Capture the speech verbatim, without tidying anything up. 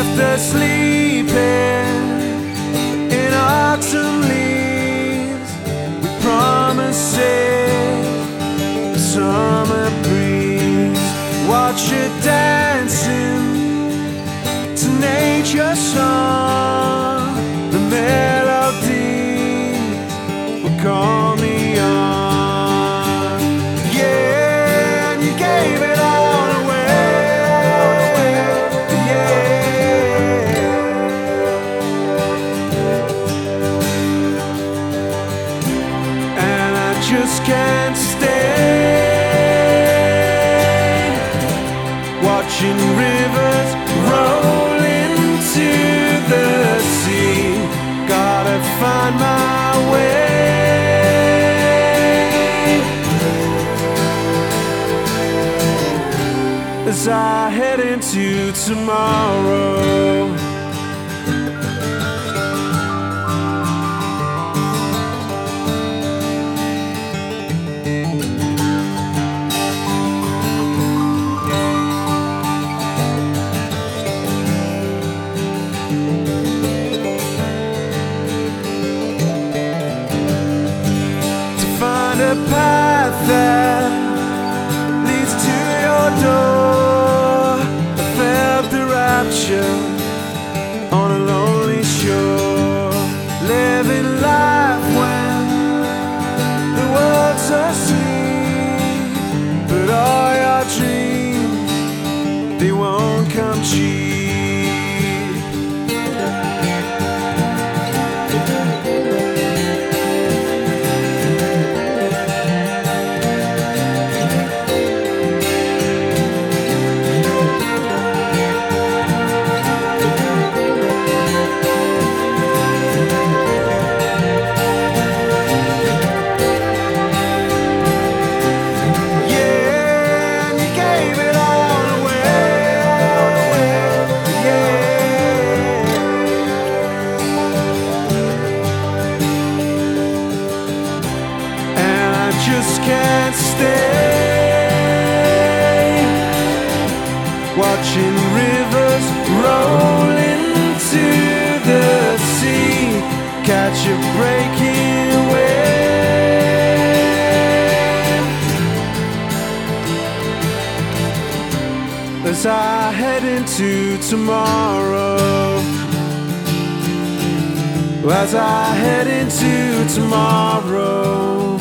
left us sleeping in autumn leaves, with promises of summer breeze. Watch you dancing to nature's song. The melody will call me on. Yeah, and you gave it all away. Yeah, and I just can't stay watching rivers roll into the sea. Gotta find my way as I head into tomorrow. A path that leads to your door. I felt the rapture on a lonely shore, living life when the world's asleep. But all your dreams, they won't come cheap. Just can't stay watching rivers roll into the sea, catch a breaking wave as I head into tomorrow. As I head into tomorrow.